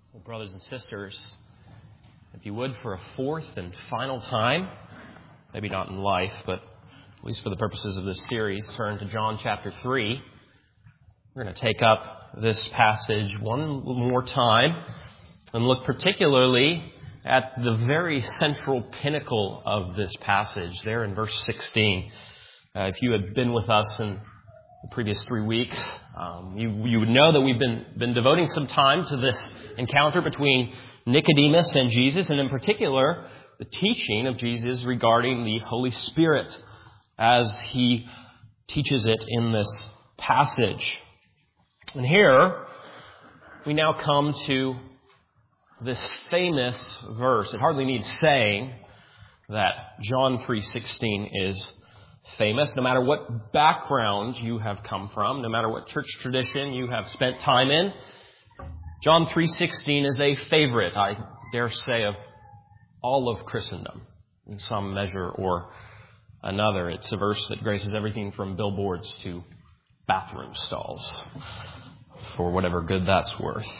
Well, brothers and sisters, if you would, for a fourth and final time, maybe not in life, but at least for the purposes of this series, turn to John chapter 3. We're going to take up this passage one more time and look particularly at the very central pinnacle of this passage, there in verse 16. If you had been with us in the previous 3 weeks, you would know that we've been devoting some time to this encounter between Nicodemus and Jesus, and in particular, the teaching of Jesus regarding the Holy Spirit as he teaches it in this passage. And here, we now come to this famous verse. It hardly needs saying that John 3:16 is famous, no matter what background you have come from, no matter what church tradition you have spent time in. John 3:16 is a favorite, I dare say, of all of Christendom in some measure or another. It's a verse that graces everything from billboards to bathroom stalls, for whatever good that's worth.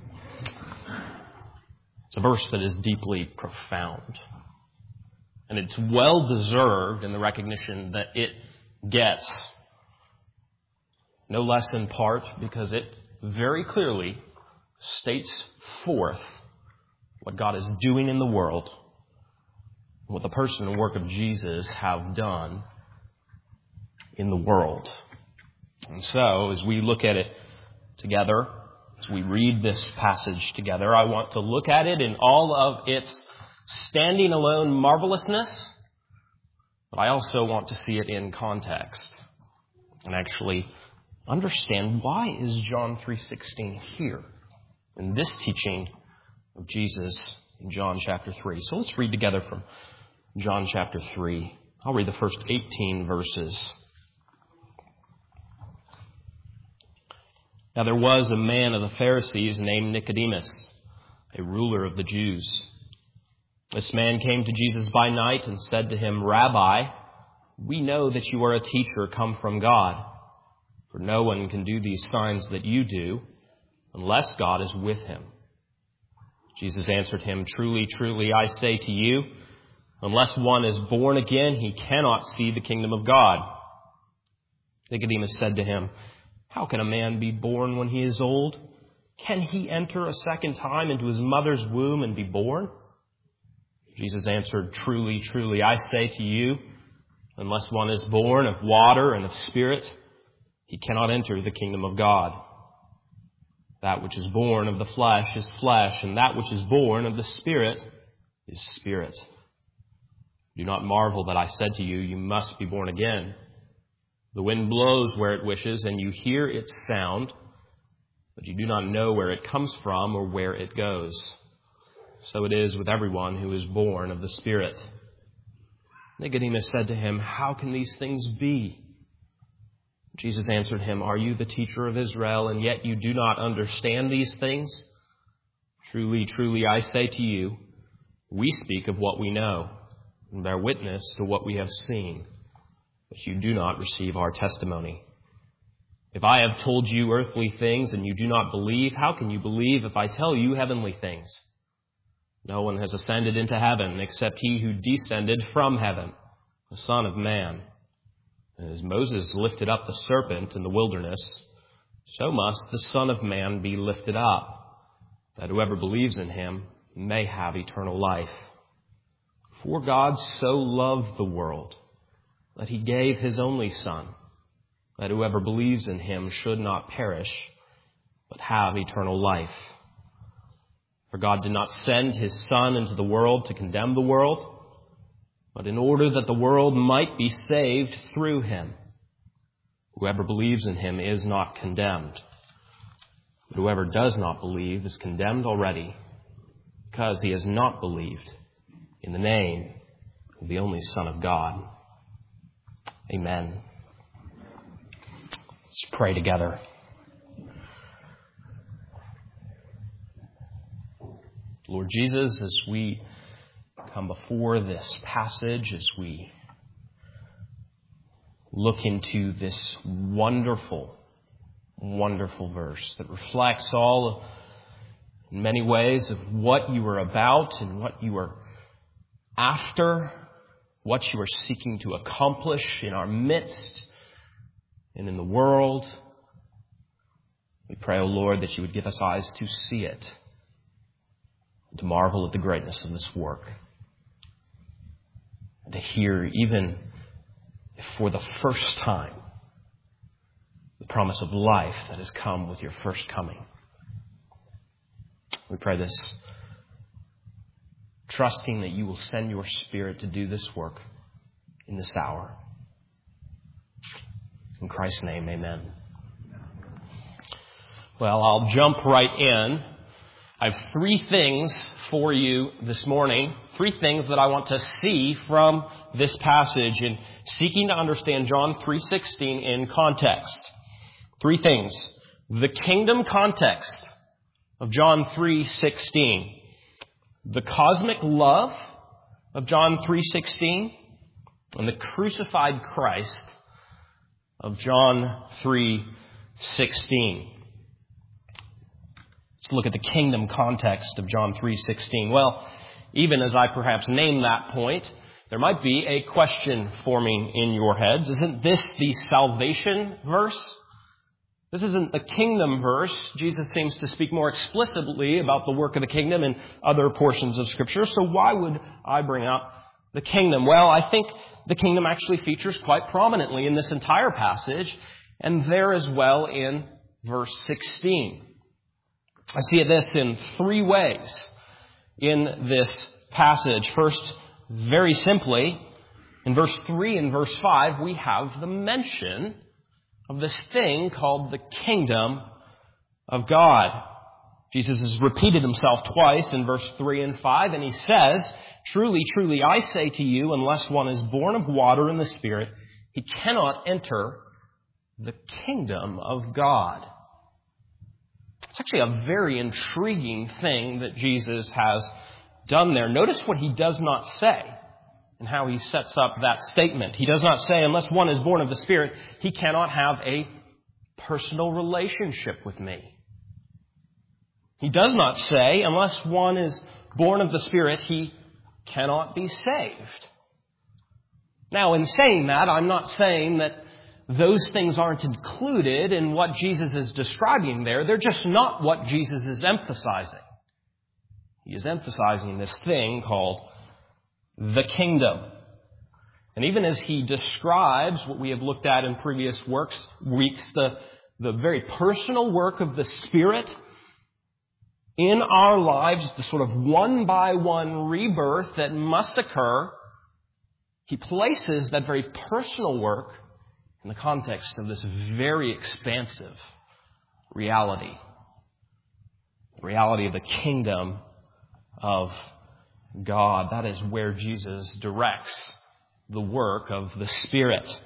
It's a verse that is deeply profound. And it's well deserved in the recognition that it gets, no less in part because it very clearly states forth what God is doing in the world, what the person and work of Jesus have done in the world. And so, as we look at it together, as we read this passage together, I want to look at it in all of its standing alone marvelousness, but I also want to see it in context and actually understand, why is John 3:16 here in this teaching of Jesus in John chapter 3. So let's read together from John chapter 3. I'll read the first 18 verses. Now there was a man of the Pharisees named Nicodemus, a ruler of the Jews. This man came to Jesus by night and said to him, "Rabbi, we know that you are a teacher come from God, for no one can do these signs that you do unless God is with him." Jesus answered him, "Truly, truly, I say to you, unless one is born again, he cannot see the kingdom of God." Nicodemus said to him, "How can a man be born when he is old? Can he enter a second time into his mother's womb and be born?" Jesus answered, "Truly, truly, I say to you, unless one is born of water and of spirit, he cannot enter the kingdom of God. That which is born of the flesh is flesh, and that which is born of the Spirit is spirit. Do not marvel that I said to you, you must be born again. The wind blows where it wishes, and you hear its sound, but you do not know where it comes from or where it goes. So it is with everyone who is born of the Spirit." Nicodemus said to him, "How can these things be?" Jesus answered him, "Are you the teacher of Israel, and yet you do not understand these things? Truly, truly, I say to you, we speak of what we know, and bear witness to what we have seen, but you do not receive our testimony. If I have told you earthly things and you do not believe, how can you believe if I tell you heavenly things? No one has ascended into heaven except he who descended from heaven, the Son of Man. And as Moses lifted up the serpent in the wilderness, so must the Son of Man be lifted up, that whoever believes in him may have eternal life. For God so loved the world that he gave his only Son, that whoever believes in him should not perish, but have eternal life. For God did not send his Son into the world to condemn the world, but in order that the world might be saved through him. Whoever believes in him is not condemned, but whoever does not believe is condemned already, because he has not believed in the name of the only Son of God. Amen. Let's pray together. Lord Jesus, as we come before this passage, as we look into this wonderful, wonderful verse that reflects all in many ways of what you are about and what you are after, what you are seeking to accomplish in our midst and in the world. We pray, O Lord, that you would give us eyes to see it, to marvel at the greatness of this work, and to hear, even if for the first time, the promise of life that has come with your first coming. We pray this, trusting that you will send your Spirit to do this work in this hour. In Christ's name, amen. Well, I'll jump right in. I have three things for you this morning, three things that I want to see from this passage in seeking to understand John 3:16 in context. Three things. The kingdom context of John 3:16. The cosmic love of John 3:16. And the crucified Christ of John 3:16. Let's look at the kingdom context of John 3:16. Well, even as I perhaps name that point, there might be a question forming in your heads. Isn't this the salvation verse? This isn't the kingdom verse. Jesus seems to speak more explicitly about the work of the kingdom in other portions of Scripture. So why would I bring up the kingdom? Well, I think the kingdom actually features quite prominently in this entire passage, and there as well in verse 16. I see this in three ways in this passage. First, very simply, in verse 3 and verse 5, we have the mention of this thing called the kingdom of God. Jesus has repeated himself twice in verse 3 and 5, and he says, "Truly, truly, I say to you, unless one is born of water and the Spirit, he cannot enter the kingdom of God." It's actually a very intriguing thing that Jesus has done there. Notice what he does not say and how he sets up that statement. He does not say, unless one is born of the Spirit, he cannot have a personal relationship with me. He does not say, unless one is born of the Spirit, he cannot be saved. Now, in saying that, I'm not saying that those things aren't included in what Jesus is describing there. They're just not what Jesus is emphasizing. He is emphasizing this thing called the kingdom. And even as he describes what we have looked at in previous weeks, the very personal work of the Spirit in our lives, the sort of one-by-one rebirth that must occur, he places that very personal work in the context of this very expansive reality. The reality of the kingdom of God. That is where Jesus directs the work of the Spirit.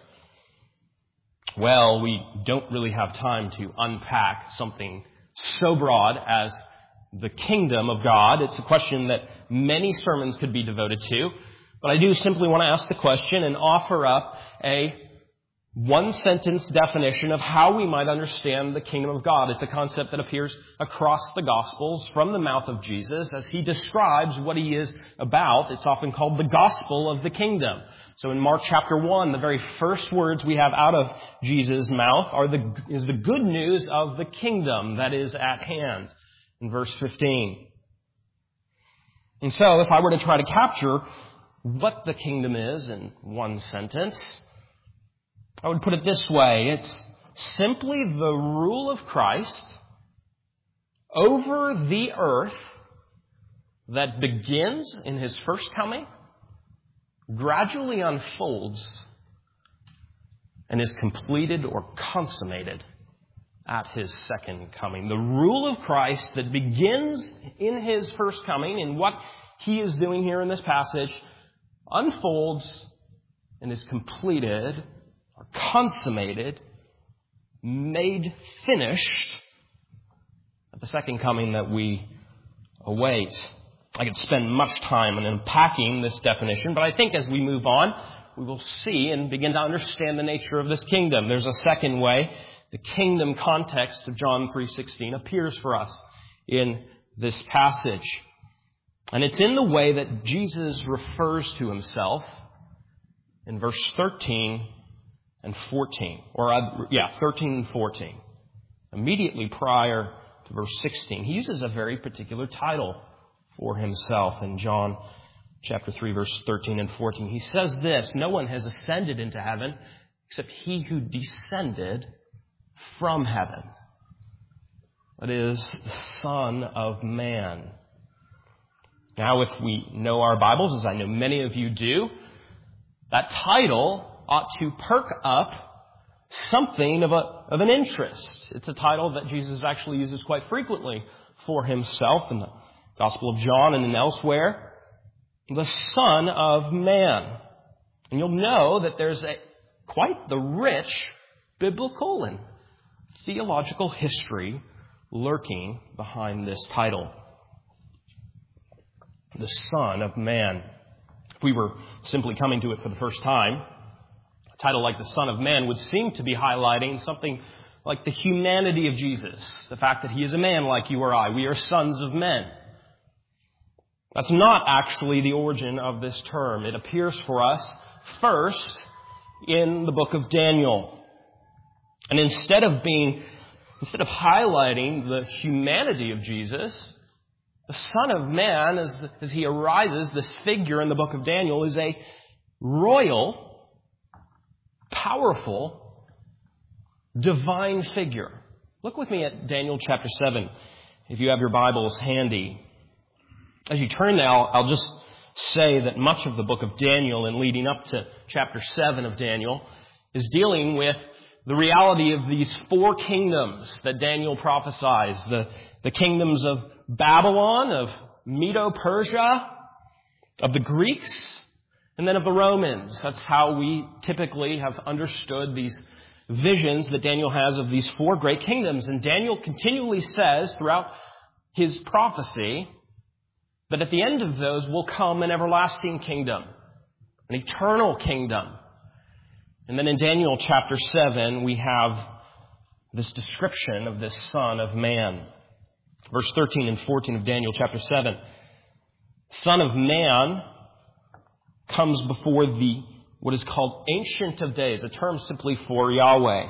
Well, we don't really have time to unpack something so broad as the kingdom of God. It's a question that many sermons could be devoted to. But I do simply want to ask the question and offer up a one-sentence definition of how we might understand the kingdom of God. It's a concept that appears across the Gospels from the mouth of Jesus as he describes what he is about. It's often called the gospel of the kingdom. So in Mark chapter 1, the very first words we have out of Jesus' mouth is the good news of the kingdom that is at hand in verse 15. And so if I were to try to capture what the kingdom is in one sentence, I would put it this way. It's simply the rule of Christ over the earth that begins in his first coming, gradually unfolds, and is completed or consummated at his second coming. The rule of Christ that begins in his first coming, in what he is doing here in this passage, unfolds and is completed or consummated, made finished at the second coming that we await. I could spend much time in unpacking this definition, but I think as we move on, we will see and begin to understand the nature of this kingdom. There's a second way the kingdom context of John 3:16 appears for us in this passage. And it's in the way that Jesus refers to himself in verse 13 and 14. 13 and 14. Immediately prior to verse 16, he uses a very particular title for himself in John chapter 3, verse 13 and 14. He says this, "No one has ascended into heaven except he who descended from heaven." That is, the Son of Man. Now, if we know our Bibles, as I know many of you do, that title ought to perk up something of an interest. It's a title that Jesus actually uses quite frequently for himself in the Gospel of John and then elsewhere. The Son of Man. And you'll know that there's quite the rich biblical and theological history lurking behind this title. The Son of Man. If we were simply coming to it for the first time, a title like the Son of Man would seem to be highlighting something like the humanity of Jesus. The fact that he is a man like you or I. We are sons of men. That's not actually the origin of this term. It appears for us first in the book of Daniel. And instead of highlighting the humanity of Jesus, the Son of Man, as he arises, this figure in the book of Daniel, is a royal, powerful, divine figure. Look with me at Daniel chapter 7, if you have your Bibles handy. As you turn now, I'll just say that much of the book of Daniel and leading up to chapter 7 of Daniel is dealing with the reality of these four kingdoms that Daniel prophesies. The kingdoms of Babylon, of Medo-Persia, of the Greeks, and then of the Romans. That's how we typically have understood these visions that Daniel has of these four great kingdoms. And Daniel continually says throughout his prophecy that at the end of those will come an everlasting kingdom, an eternal kingdom. And then in Daniel chapter 7, we have this description of this Son of Man. Verse 13 and 14 of Daniel chapter 7. Son of Man comes before what is called Ancient of Days, a term simply for Yahweh.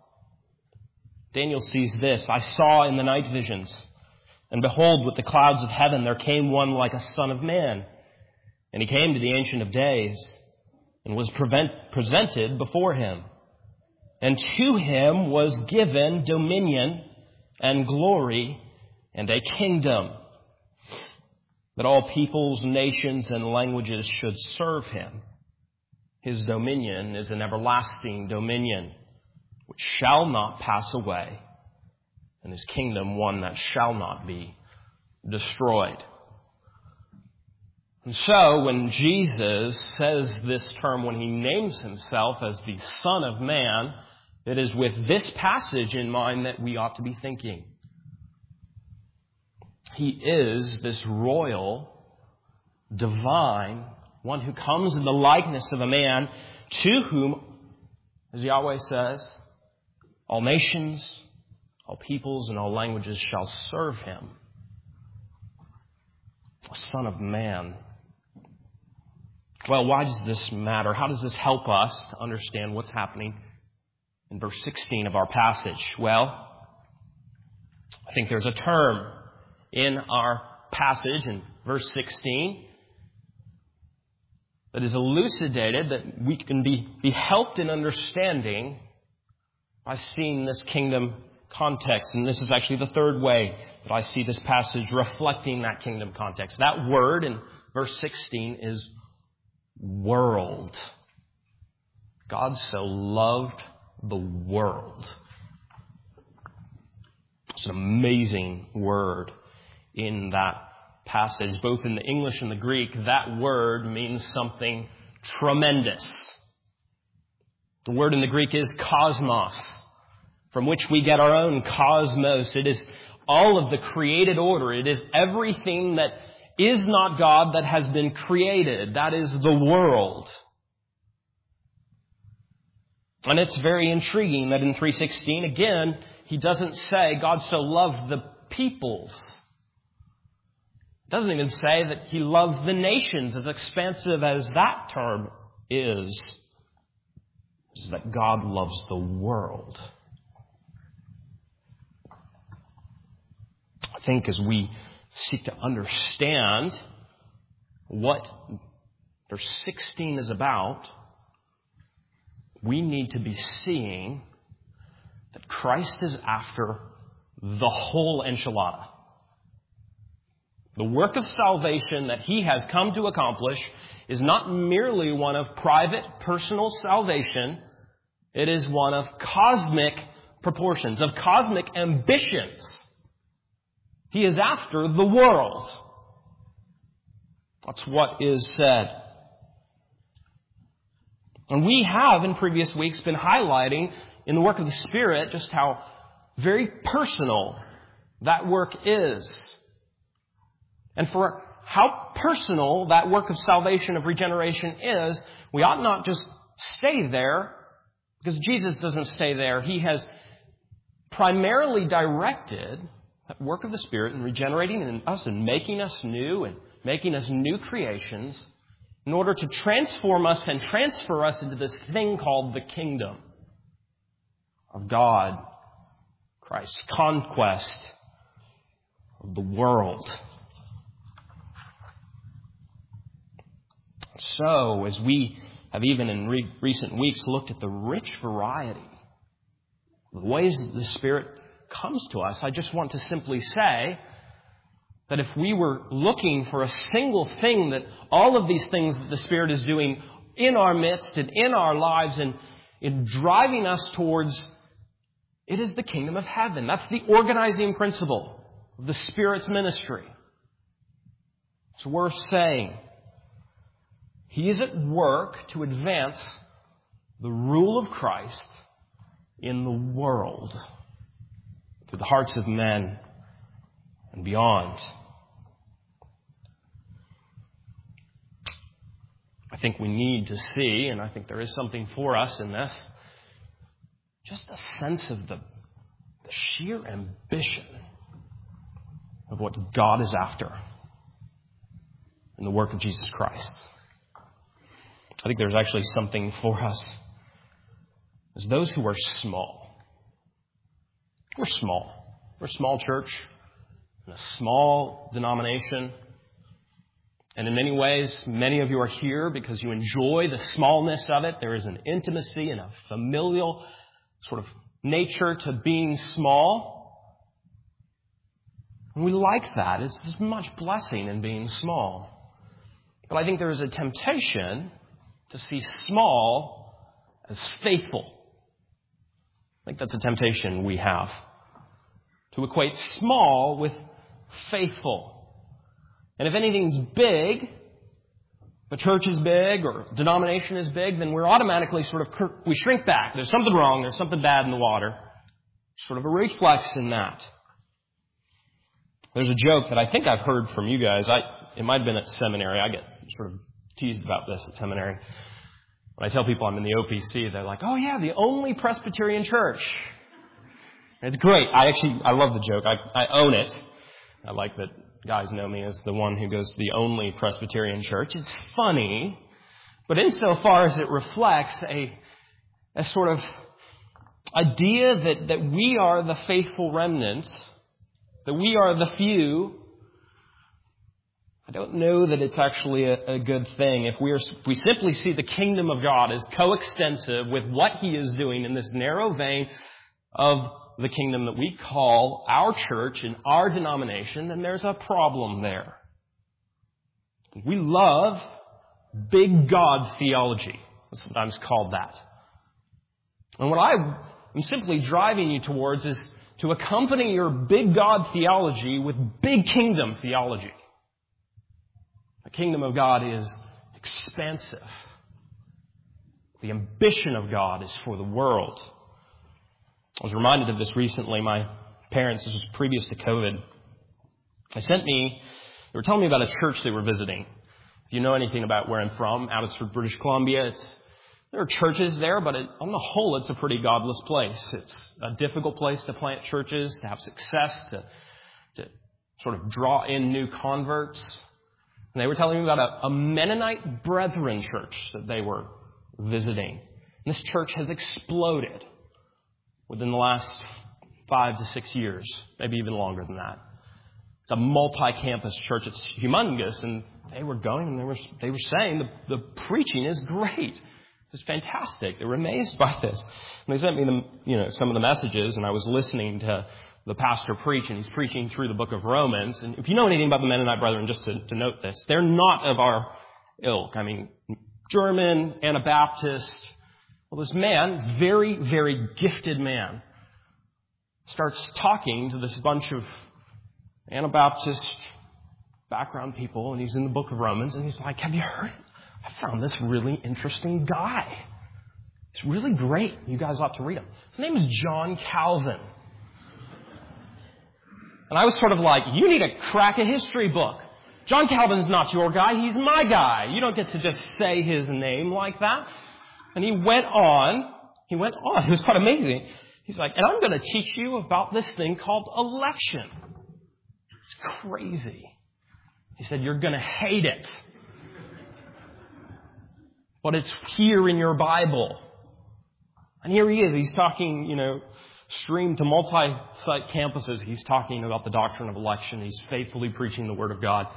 Daniel sees this. "I saw in the night visions, and behold, with the clouds of heaven there came one like a son of man. And he came to the Ancient of Days, and was presented before him. And to him was given dominion and glory and a kingdom, that all peoples, nations, and languages should serve him. His dominion is an everlasting dominion, which shall not pass away, and his kingdom one that shall not be destroyed." And so, when Jesus says this term, when he names himself as the Son of Man, it is with this passage in mind that we ought to be thinking. He is this royal, divine, one who comes in the likeness of a man, to whom, as Yahweh says, all nations, all peoples, and all languages shall serve him. A Son of Man. Well, why does this matter? How does this help us to understand what's happening in verse 16 of our passage? Well, I think there's a term in our passage in verse 16 that is elucidated, that we can be helped in understanding by seeing this kingdom context. And this is actually the third way that I see this passage reflecting that kingdom context. That word in verse 16 is world. God so loved the world. It's an amazing word in that passage. Both in the English and the Greek, that word means something tremendous. The word in the Greek is cosmos, from which we get our own cosmos. It is all of the created order. It is everything that is not God that has been created. That is the world. And it's very intriguing that in 3:16, again, he doesn't say God so loved the peoples. It doesn't even say that he loved the nations, as expansive as that term is. It's that God loves the world. I think as we seek to understand what verse 16 is about, we need to be seeing that Christ is after the whole enchilada. The work of salvation that he has come to accomplish is not merely one of private, personal salvation. It is one of cosmic proportions, of cosmic ambitions. He is after the world. That's what is said. And we have, in previous weeks, been highlighting in the work of the Spirit just how very personal that work is. And for how personal that work of salvation, of regeneration is, we ought not just stay there, because Jesus doesn't stay there. He has primarily directed that work of the Spirit in regenerating in us and making us new and making us new creations in order to transform us and transfer us into this thing called the kingdom of God, Christ's conquest of the world. So, as we have even in recent weeks looked at the rich variety of the ways that the Spirit comes to us, I just want to simply say that if we were looking for a single thing, that all of these things that the Spirit is doing in our midst and in our lives and in driving us towards, it is the kingdom of heaven. That's the organizing principle of the Spirit's ministry. It's worth saying. He is at work to advance the rule of Christ in the world, through the hearts of men and beyond. I think we need to see, and I think there is something for us in this, just a sense of the sheer ambition of what God is after in the work of Jesus Christ. I think there's actually something for us as those who are small. We're small. We're a small church in a small denomination. And in many ways, many of you are here because you enjoy the smallness of it. There is an intimacy and a familial sort of nature to being small. And we like that. There's much blessing in being small. But I think there is a temptation to see small as faithful. I think that's a temptation we have. To equate small with faithful. And if anything's big, the church is big or denomination is big, then we're automatically we shrink back. There's something wrong. There's something bad in the water. Sort of a reflex in that. There's a joke that I think I've heard from you guys. It might have been at seminary. I get sort of teased about this at seminary. When I tell people I'm in the OPC, they're like, oh yeah, the only Presbyterian church. It's great. I love the joke. I own it. I like that guys know me as the one who goes to the only Presbyterian church. It's funny, but insofar as it reflects a sort of idea that we are the faithful remnant, that we are the few, I don't know that it's actually a good thing. If we simply see the kingdom of God as coextensive with what He is doing in this narrow vein of the kingdom that we call our church and our denomination, then there's a problem there. We love big God theology. That's sometimes called that. And what I am simply driving you towards is to accompany your big God theology with big kingdom theology. The kingdom of God is expansive. The ambition of God is for the world. I was reminded of this recently. My parents, this was previous to COVID, they were telling me about a church they were visiting. If you know anything about where I'm from, Abbotsford, British Columbia, there are churches there, but on the whole, it's a pretty godless place. It's a difficult place to plant churches, to have success, to sort of draw in new converts. And they were telling me about a Mennonite Brethren church that they were visiting. And this church has exploded within the last 5 to 6 years, maybe even longer than that. It's a multi-campus church. It's humongous. And they were going and they were saying the preaching is great. It's fantastic. They were amazed by this. And they sent me some of the messages, and I was listening to the pastor preach, and he's preaching through the book of Romans. And if you know anything about the Mennonite Brethren, just to note this, they're not of our ilk. I mean, German, Anabaptist. Well, this man, very, very gifted man, starts talking to this bunch of Anabaptist background people, and he's in the book of Romans, and he's like, have you heard? I found this really interesting guy. It's really great. You guys ought to read him. His name is John Calvin. And I was sort of like, you need to crack a history book. John Calvin's not your guy. He's my guy. You don't get to just say his name like that. And he went on. It was quite amazing. He's like, and I'm going to teach you about this thing called election. It's crazy. He said, you're going to hate it. But it's here in your Bible. And here he is. He's talking, streamed to multi-site campuses. He's talking about the doctrine of election. He's faithfully preaching the Word of God.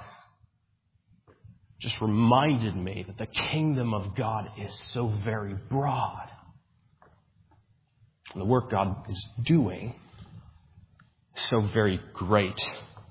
Just reminded me that the kingdom of God is so very broad. And the work God is doing is so very great.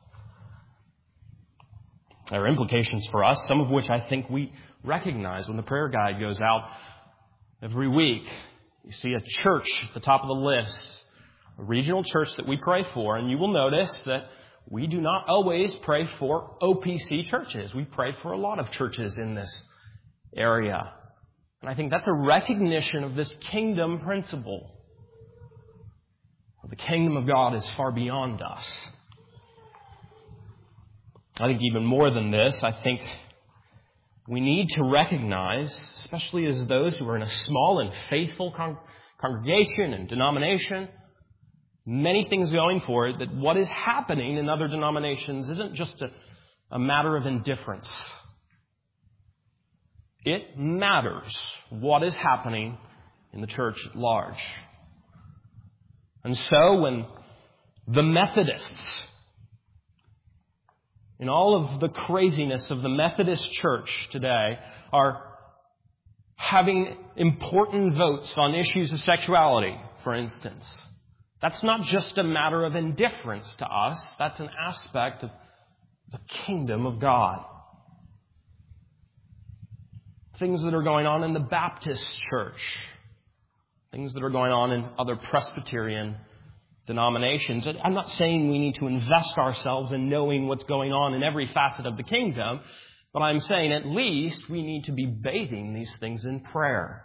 There are implications for us, some of which I think we recognize when the prayer guide goes out every week. You see a church at the top of the list, a regional church that we pray for, and you will notice that we do not always pray for OPC churches. We pray for a lot of churches in this area. And I think that's a recognition of this kingdom principle. The kingdom of God is far beyond us. I think even more than this, I think we need to recognize, especially as those who are in a small and faithful congregation and denomination, many things going for it, that what is happening in other denominations isn't just a matter of indifference. It matters what is happening in the church at large. And so when the Methodists, in all of the craziness of the Methodist church today, are having important votes on issues of sexuality, for instance, that's not just a matter of indifference to us. That's an aspect of the kingdom of God. Things that are going on in the Baptist church, things that are going on in other Presbyterian denominations. I'm not saying we need to invest ourselves in knowing what's going on in every facet of the kingdom, but I'm saying at least we need to be bathing these things in prayer,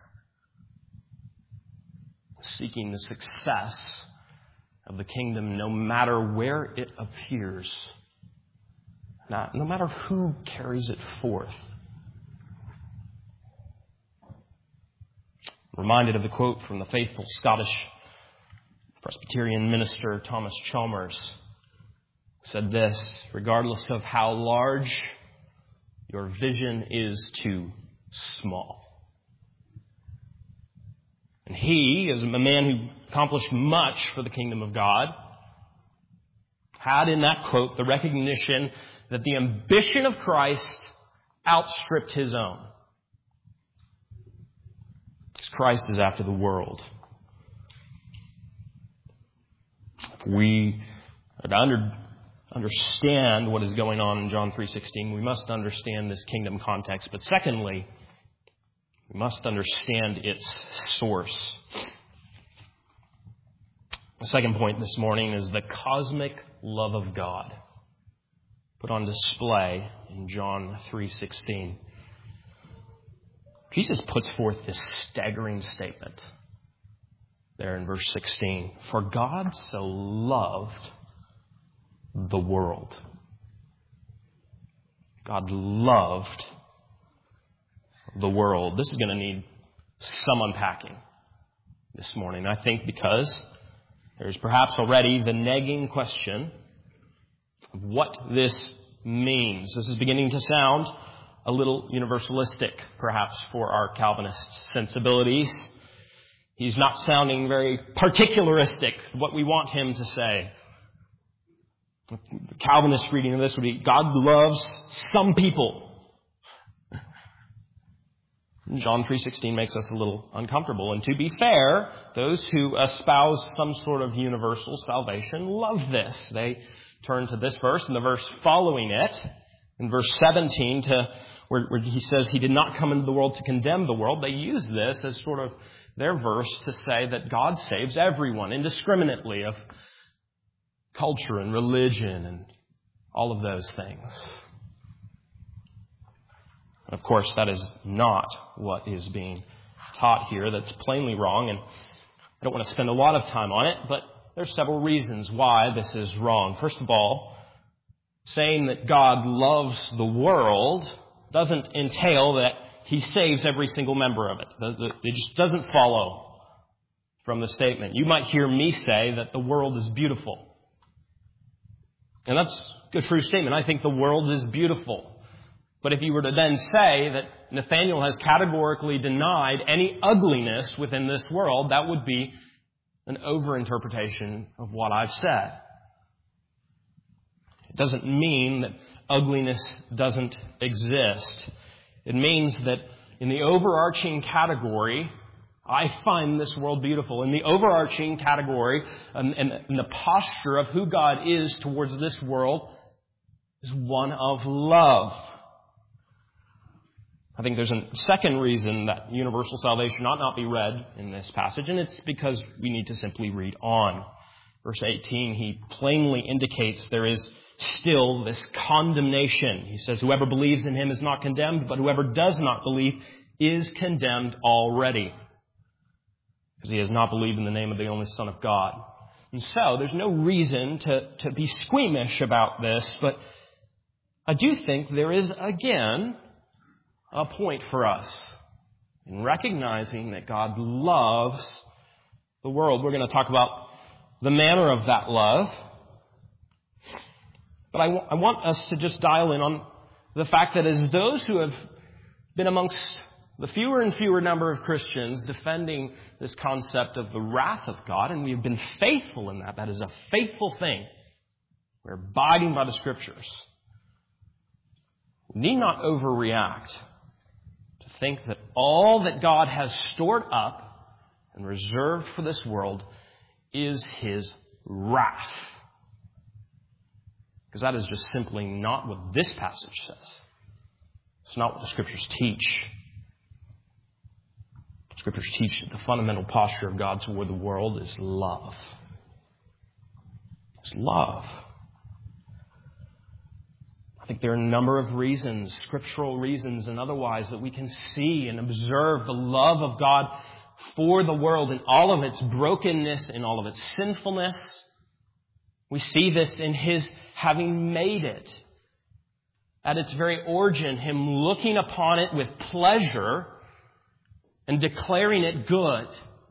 seeking the success of the kingdom no matter where it appears, no matter who carries it forth. I'm reminded of the quote from the faithful Scottish Presbyterian minister Thomas Chalmers, who said this: regardless of how large your vision is too small. And he, as a man who accomplished much for the kingdom of God, had in that quote the recognition that the ambition of Christ outstripped his own. Because Christ is after the world. If we are to understand what is going on in John 3:16, we must understand this kingdom context. But secondly, we must understand its source. The second point this morning is the cosmic love of God, put on display in John 3:16. Jesus puts forth this staggering statement there in verse 16. For God so loved the world. God loved the world. This is going to need some unpacking this morning, I think, because there's perhaps already the nagging question, of what this means. This is beginning to sound a little universalistic, perhaps, for our Calvinist sensibilities. He's not sounding very particularistic, what we want him to say. The Calvinist reading of this would be, God loves some people. John 3:16 makes us a little uncomfortable. And to be fair, those who espouse some sort of universal salvation love this. They turn to this verse and the verse following it, in verse 17, where he says he did not come into the world to condemn the world. They use this as sort of their verse to say that God saves everyone indiscriminately of culture and religion and all of those things. Of course, that is not what is being taught here. That's plainly wrong, and I don't want to spend a lot of time on it, but there's several reasons why this is wrong. First of all, saying that God loves the world doesn't entail that he saves every single member of it. It just doesn't follow from the statement. You might hear me say that the world is beautiful. And that's a true statement. I think the world is beautiful. But if you were to then say that Nathaniel has categorically denied any ugliness within this world, that would be an overinterpretation of what I've said. It doesn't mean that ugliness doesn't exist. It means that in the overarching category, I find this world beautiful. In the overarching category and the posture of who God is towards this world is one of love. I think there's a second reason that universal salvation ought not be read in this passage, and it's because we need to simply read on. Verse 18, he plainly indicates there is still this condemnation. He says, whoever believes in him is not condemned, but whoever does not believe is condemned already, because he has not believed in the name of the only Son of God. And so there's no reason to be squeamish about this, but I do think there is, again, a point for us in recognizing that God loves the world. We're going to talk about the manner of that love. But I want us to just dial in on the fact that as those who have been amongst the fewer and fewer number of Christians defending this concept of the wrath of God, and we have been faithful in that is a faithful thing. We're abiding by the Scriptures. We need not overreact to think that all that God has stored up and reserved for this world is His wrath. Because that is just simply not what this passage says. It's not what the Scriptures teach. The Scriptures teach that the fundamental posture of God toward the world is love. It's love. I think there are a number of reasons, scriptural reasons and otherwise, that we can see and observe the love of God for the world in all of its brokenness, in all of its sinfulness. We see this in His having made it. At its very origin, Him looking upon it with pleasure and declaring it good.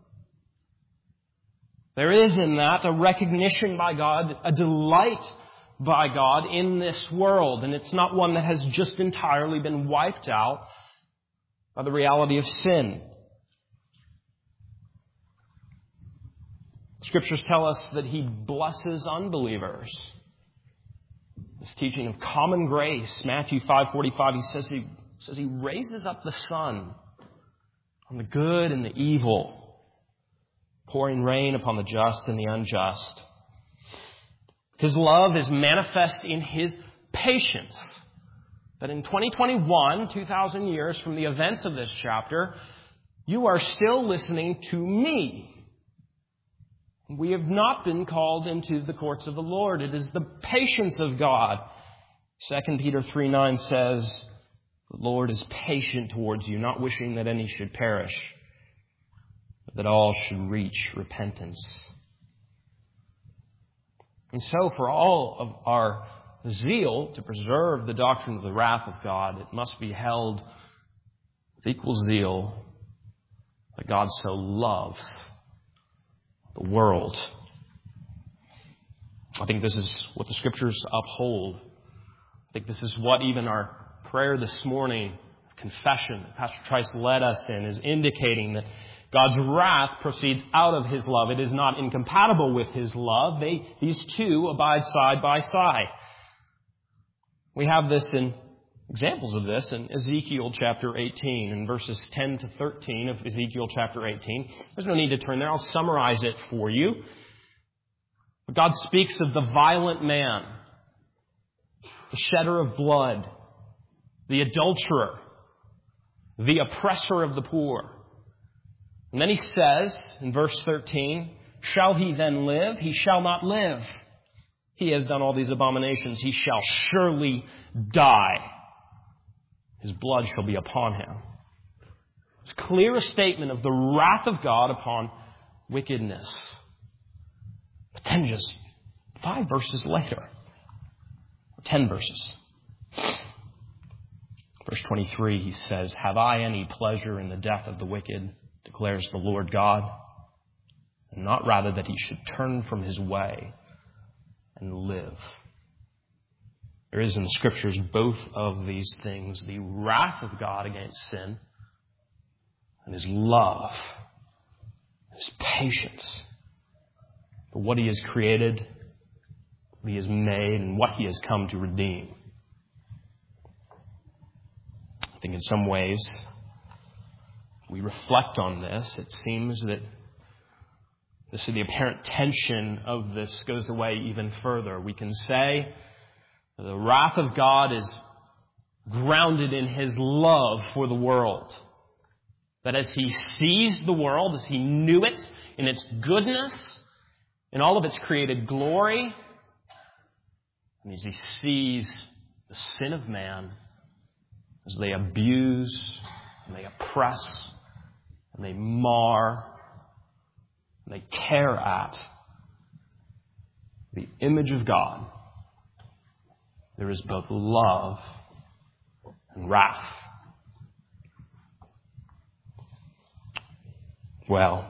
There is in that a recognition by God, a delight by God in this world. And it's not one that has just entirely been wiped out by the reality of sin. Scriptures tell us that He blesses unbelievers. This teaching of common grace, Matthew 5:45, He says He raises up the sun on the good and the evil, pouring rain upon the just and the unjust. His love is manifest in His patience. That in 2021, 2,000 years from the events of this chapter, you are still listening to me. We have not been called into the courts of the Lord. It is the patience of God. 2 Peter 3:9 says, the Lord is patient towards you, not wishing that any should perish, but that all should reach repentance. And so for all of our zeal to preserve the doctrine of the wrath of God, it must be held with equal zeal that God so loves the world. I think this is what the Scriptures uphold. I think this is what even our prayer this morning, confession that Pastor Trice led us in, is indicating that God's wrath proceeds out of His love. It is not incompatible with His love. These two abide side by side. We have this in examples of this in Ezekiel chapter 18, in verses 10 to 13 of Ezekiel chapter 18. There's no need to turn there. I'll summarize it for you. But God speaks of the violent man, the shedder of blood, the adulterer, the oppressor of the poor. And then He says in verse 13, shall he then live? He shall not live. He has done all these abominations. He shall surely die. His blood shall be upon him. It's clear a statement of the wrath of God upon wickedness. But then just 5 verses later, 10 verses. Verse 23, He says, have I any pleasure in the death of the wicked, declares the Lord God, and not rather that he should turn from his way and live. There is in the Scriptures both of these things, the wrath of God against sin and His love, His patience for what He has created, what He has made, and what He has come to redeem. I think in some ways, we reflect on this, it seems that the apparent tension of this goes away even further. We can say the wrath of God is grounded in His love for the world. That as He sees the world, as He knew it in its goodness, in all of its created glory, and as He sees the sin of man, as they abuse, and they oppress, and they mar, and they tear at the image of God, there is both love and wrath. Well,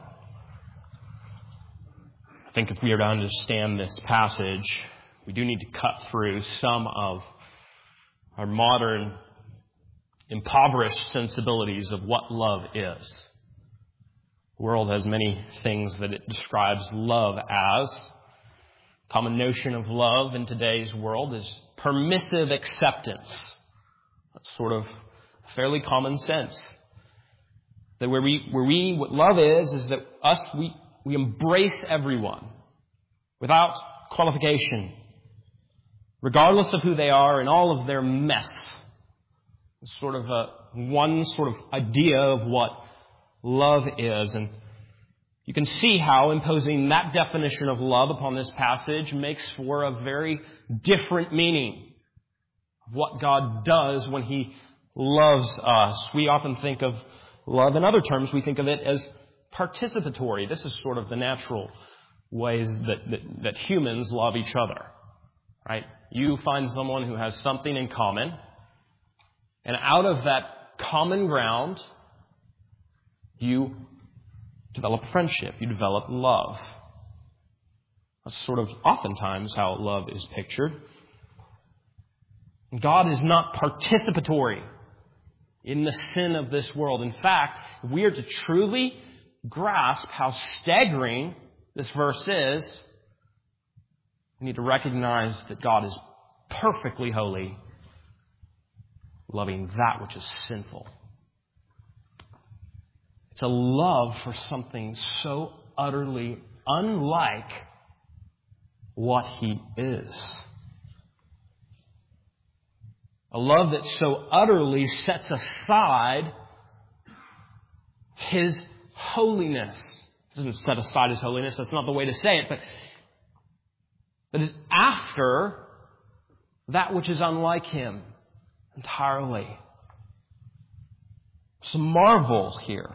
I think if we are to understand this passage, we do need to cut through some of our modern impoverished sensibilities of what love is. The world has many things that it describes love as. Common notion of love in today's world is permissive acceptance. That's sort of fairly common sense. That what love is that we embrace everyone without qualification, regardless of who they are and all of their mess. It's sort of one sort of idea of what love is. And you can see how imposing that definition of love upon this passage makes for a very different meaning of what God does when He loves us. We often think of love in other terms. We think of it as participatory. This is sort of the natural ways that humans love each other. Right? You find someone who has something in common, and out of that common ground, you develop friendship. You develop love. That's sort of oftentimes how love is pictured. God is not participatory in the sin of this world. In fact, if we are to truly grasp how staggering this verse is, we need to recognize that God is perfectly holy, loving that which is sinful. It's a love for something so utterly unlike what He is. A love that so utterly sets aside His holiness. It doesn't set aside His holiness, that's not the way to say it, but that is after that which is unlike Him entirely. It's a marvel here.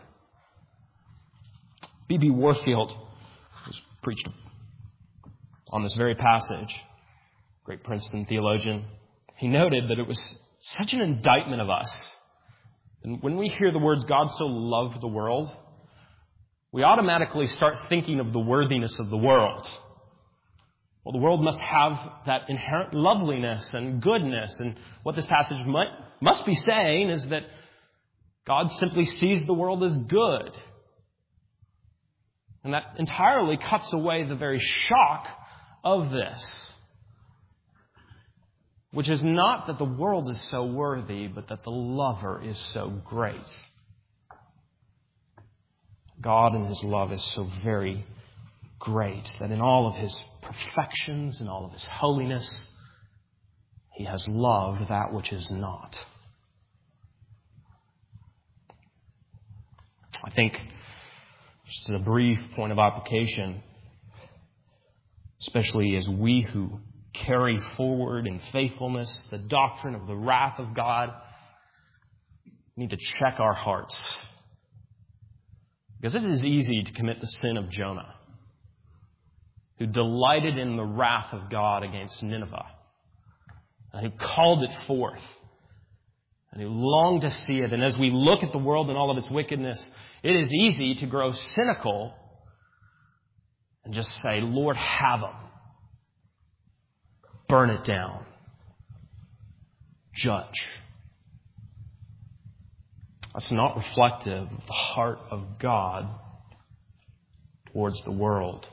B.B. Warfield was preached on this very passage, great Princeton theologian. He noted that it was such an indictment of us. And when we hear the words, God so loved the world, we automatically start thinking of the worthiness of the world. Well, the world must have that inherent loveliness and goodness. And what this passage must be saying is that God simply sees the world as good. And that entirely cuts away the very shock of this, which is not that the world is so worthy, but that the lover is so great. God in His love is so very great that in all of His perfections and all of His holiness, He has loved that which is not. I think, just as a brief point of application, especially as we who carry forward in faithfulness the doctrine of the wrath of God, need to check our hearts. Because it is easy to commit the sin of Jonah, who delighted in the wrath of God against Nineveh, and who called it forth, and who longed to see it. And as we look at the world and all of its wickedness, it is easy to grow cynical and just say, Lord, have them. Burn it down. Judge. That's not reflective of the heart of God towards the world.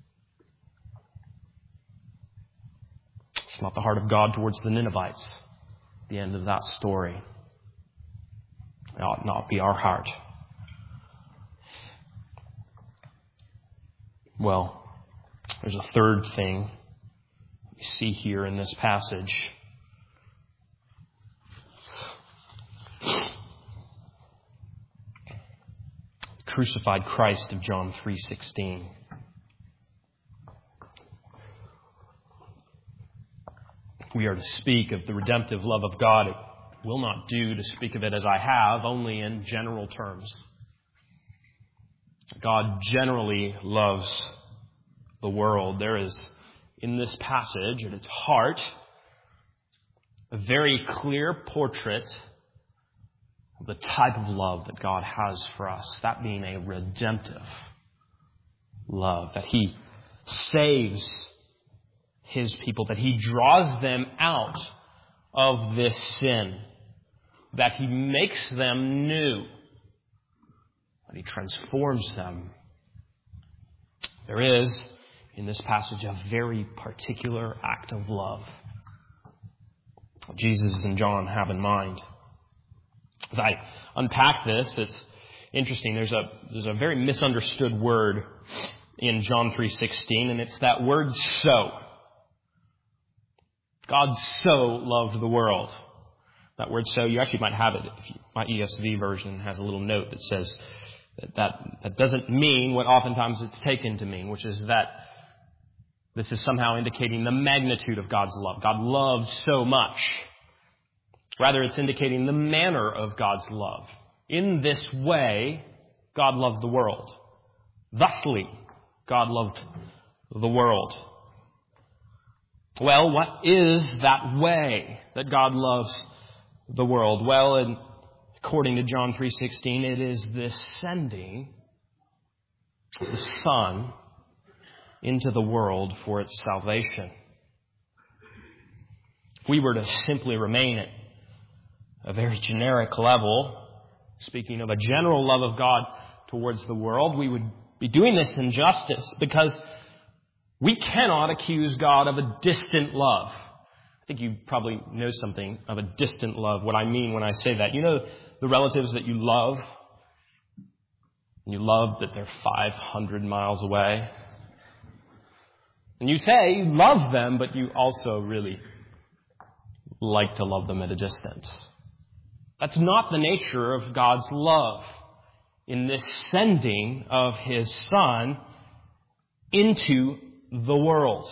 It's not the heart of God towards the Ninevites. The end of that story. It ought not be our heart. Well, there's a third thing we see here in this passage. The crucified Christ of John 3:16. If we are to speak of the redemptive love of God, it will not do to speak of it as I have, only in general terms. God generally loves the world. There is, in this passage, at its heart, a very clear portrait of the type of love that God has for us, that being a redemptive love, that He saves His people, that He draws them out of this sin, that He makes them new, that He transforms them. There is, in this passage, a very particular act of love Jesus and John have in mind. As I unpack this, it's interesting. There's a very misunderstood word in John 3:16, and it's that word "so." God so loved the world. That word "so," you actually might have it. My ESV version has a little note that says that doesn't mean what oftentimes it's taken to mean, which is that this is somehow indicating the magnitude of God's love. God loved so much. Rather, it's indicating the manner of God's love. In this way, God loved the world. Thusly, God loved the world. Well, what is that way that God loves the world? Well, according to John 3:16, it is this sending the Son into the world for its salvation. If we were to simply remain at a very generic level, speaking of a general love of God towards the world, we would be doing this injustice, because we cannot accuse God of a distant love. I think you probably know something of a distant love, what I mean when I say that. You know the relatives that you love? You love that they're 500 miles away. And you say you love them, but you also really like to love them at a distance. That's not the nature of God's love in this sending of His Son into the world.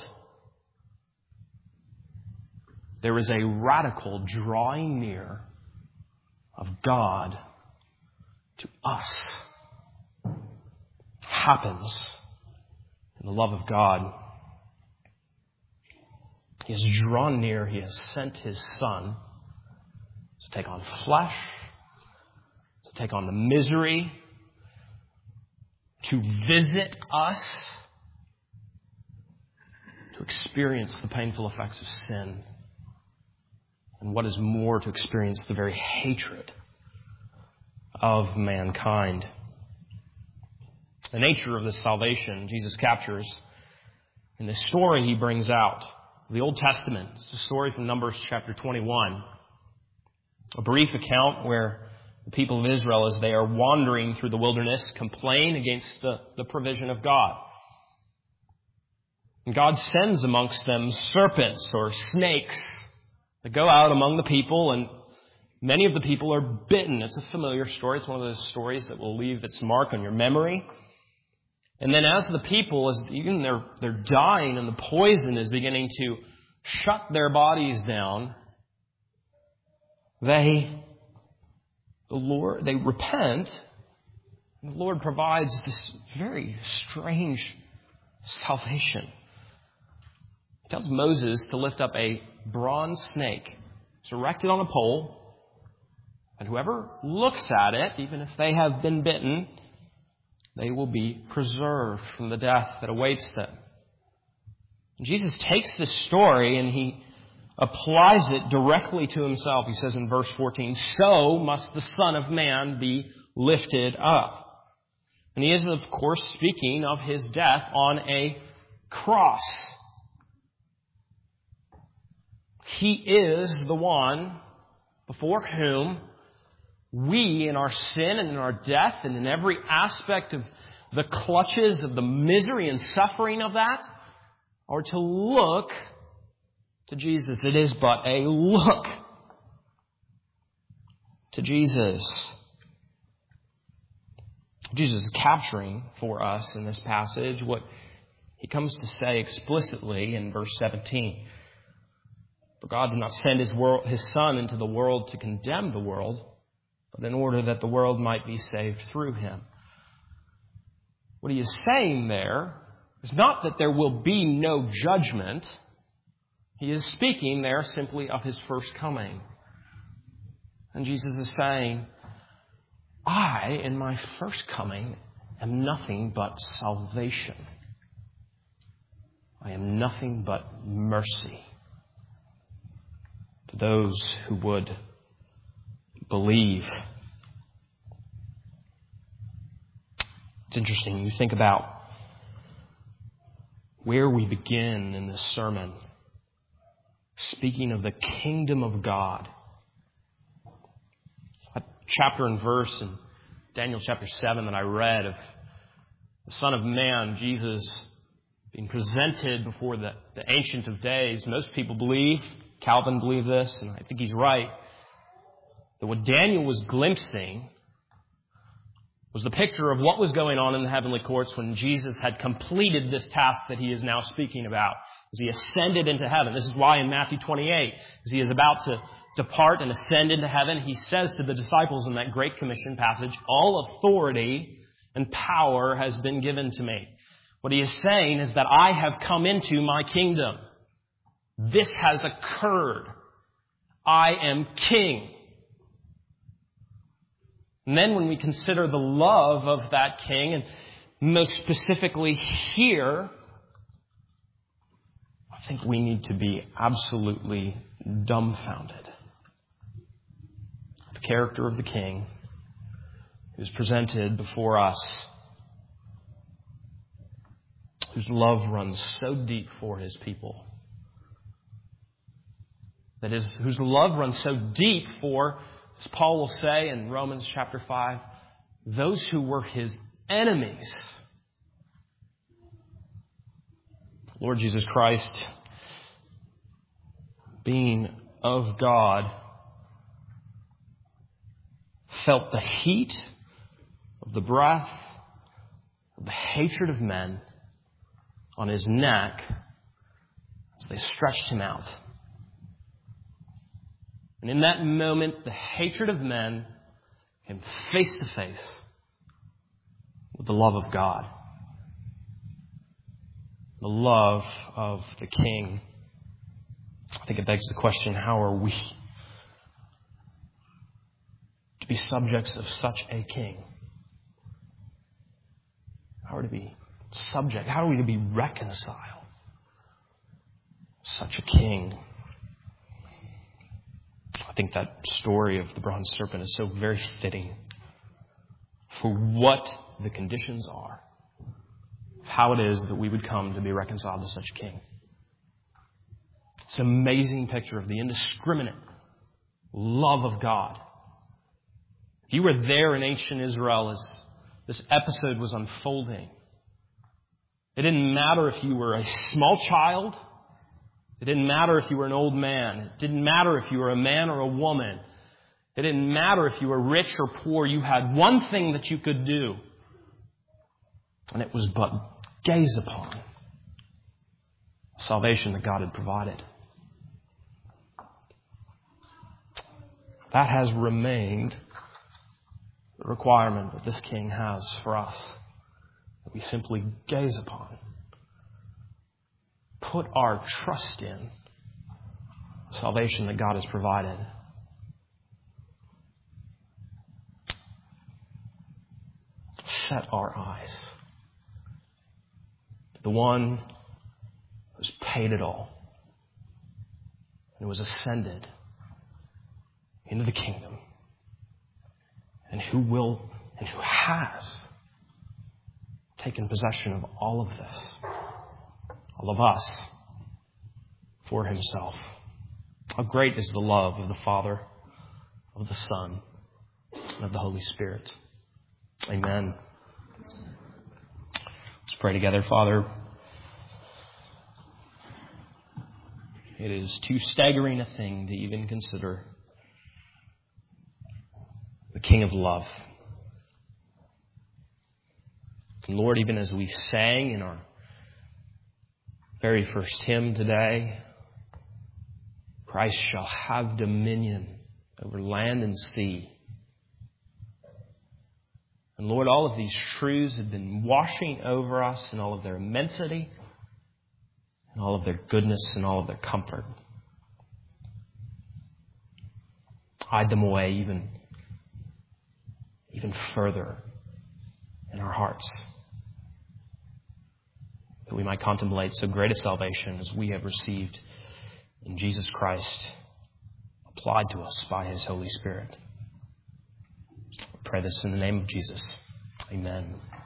There is a radical drawing near of God to us. It happens in the love of God. He has drawn near. He has sent His Son to take on flesh, to take on the misery, to visit us, to to experience the painful effects of sin. And what is more, to experience the very hatred of mankind. The nature of this salvation Jesus captures in the story he brings out. The Old Testament. It's a story from Numbers chapter 21. A brief account where the people of Israel, as they are wandering through the wilderness, complain against the provision of God. And God sends amongst them serpents or snakes that go out among the people, and many of the people are bitten. It's a familiar story. It's one of those stories that will leave its mark on your memory. And then as the people, as even they're dying and the poison is beginning to shut their bodies down, they repent, and the Lord provides this very strange salvation. He tells Moses to lift up a bronze snake. It's erected on a pole, and whoever looks at it, even if they have been bitten, they will be preserved from the death that awaits them. And Jesus takes this story and he applies it directly to himself. He says in verse 14, "So must the Son of Man be lifted up." And he is, of course, speaking of his death on a cross. He is the one before whom we, in our sin and in our death and in every aspect of the clutches of the misery and suffering of that, are to look to Jesus. It is but a look to Jesus. Jesus is capturing for us in this passage what he comes to say explicitly in verse 17. For God did not send his Son into the world to condemn the world, but in order that the world might be saved through him. What he is saying there is not that there will be no judgment. He is speaking there simply of his first coming. And Jesus is saying, I, in my first coming, am nothing but salvation. I am nothing but mercy to those who would believe. It's interesting. You think about where we begin in this sermon, speaking of the kingdom of God. A chapter and verse in Daniel chapter 7 that I read of the Son of Man, Jesus, being presented before the Ancient of Days. Most people believe, Calvin believed this, and I think he's right, that what Daniel was glimpsing was the picture of what was going on in the heavenly courts when Jesus had completed this task that he is now speaking about, as he ascended into heaven. This is why in Matthew 28, as he is about to depart and ascend into heaven, he says to the disciples in that Great Commission passage, all authority and power has been given to me. What he is saying is that I have come into my kingdom. This has occurred. I am king. And then when we consider the love of that king, and most specifically here, I think we need to be absolutely dumbfounded. The character of the king is presented before us, whose love runs so deep for his people. That is, whose love runs so deep for, as Paul will say in Romans chapter 5, those who were his enemies. Lord Jesus Christ, being of God, felt the heat of the breath, of the hatred of men on his neck as they stretched him out. And in that moment, the hatred of men came face to face with the love of God. The love of the King. I think it begs the question, how are we to be subjects of such a King? How are we to be subject? How are we to be reconciled such a king. I think that story of the bronze serpent is so very fitting for what the conditions are, how it is that we would come to be reconciled to such a king. It's an amazing picture of the indiscriminate love of God. If you were there in ancient Israel as this episode was unfolding, it didn't matter if you were a small child. It didn't matter if you were an old man. It didn't matter if you were a man or a woman. It didn't matter if you were rich or poor. You had one thing that you could do, and it was but gaze upon the salvation that God had provided. That has remained the requirement that this king has for us, that we simply gaze upon, put our trust in the salvation that God has provided. Set our eyes to the one who's paid it all and who has ascended into the kingdom, and who will and who has taken possession of all of this, all of us, for himself. How great is the love of the Father, of the Son, and of the Holy Spirit. Amen. Let's pray together. Father, it is too staggering a thing to even consider the King of love. And Lord, even as we sang in our very first hymn today, Christ shall have dominion over land and sea. And Lord, all of these truths have been washing over us in all of their immensity, and all of their goodness, and all of their comfort. Hide them away even further in our hearts, that we might contemplate so great a salvation as we have received in Jesus Christ, applied to us by his Holy Spirit. I pray this in the name of Jesus. Amen.